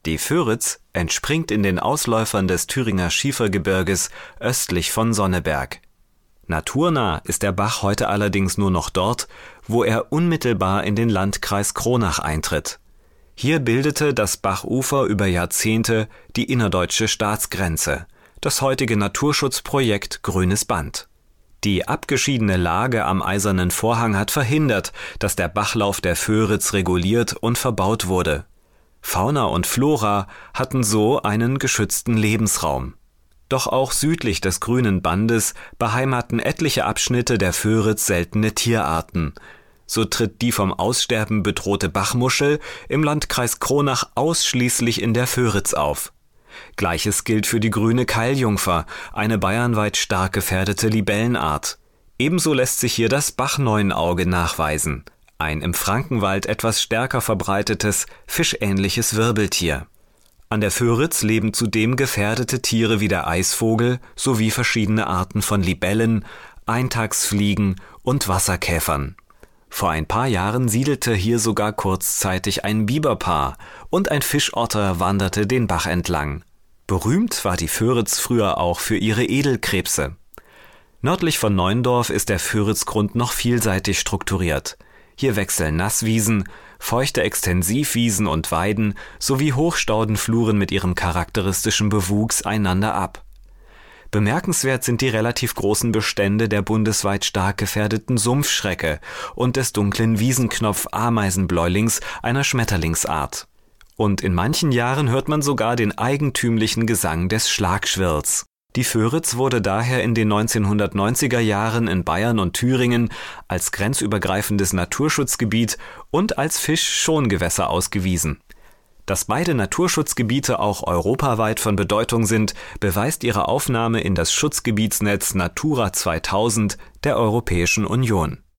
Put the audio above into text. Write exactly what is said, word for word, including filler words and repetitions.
Die Föritz entspringt in den Ausläufern des Thüringer Schiefergebirges östlich von Sonneberg. Naturnah ist der Bach heute allerdings nur noch dort, wo er unmittelbar in den Landkreis Kronach eintritt. Hier bildete das Bachufer über Jahrzehnte die innerdeutsche Staatsgrenze, das heutige Naturschutzprojekt Grünes Band. Die abgeschiedene Lage am Eisernen Vorhang hat verhindert, dass der Bachlauf der Föritz reguliert und verbaut wurde. Fauna und Flora hatten so einen geschützten Lebensraum. Doch auch südlich des Grünen Bandes beheimaten etliche Abschnitte der Föritz seltene Tierarten. So tritt die vom Aussterben bedrohte Bachmuschel im Landkreis Kronach ausschließlich in der Föritz auf. Gleiches gilt für die grüne Keiljungfer, eine bayernweit stark gefährdete Libellenart. Ebenso lässt sich hier das Bachneunauge nachweisen, ein im Frankenwald etwas stärker verbreitetes, fischähnliches Wirbeltier. An der Föritz leben zudem gefährdete Tiere wie der Eisvogel sowie verschiedene Arten von Libellen, Eintagsfliegen und Wasserkäfern. Vor ein paar Jahren siedelte hier sogar kurzzeitig ein Biberpaar und ein Fischotter wanderte den Bach entlang. Berühmt war die Föritz früher auch für ihre Edelkrebse. Nördlich von Neuendorf ist der Föritzgrund noch vielseitig strukturiert. Hier wechseln Nasswiesen, feuchte Extensivwiesen und Weiden sowie Hochstaudenfluren mit ihrem charakteristischen Bewuchs einander ab. Bemerkenswert sind die relativ großen Bestände der bundesweit stark gefährdeten Sumpfschrecke und des dunklen Wiesenknopf-Ameisenbläulings, einer Schmetterlingsart. Und in manchen Jahren hört man sogar den eigentümlichen Gesang des Schlagschwirls. Die Föritz wurde daher in den neunzehnhundertneunziger Jahren in Bayern und Thüringen als grenzübergreifendes Naturschutzgebiet und als Fischschongewässer ausgewiesen. Dass beide Naturschutzgebiete auch europaweit von Bedeutung sind, beweist ihre Aufnahme in das Schutzgebietsnetz Natura zweitausend der Europäischen Union.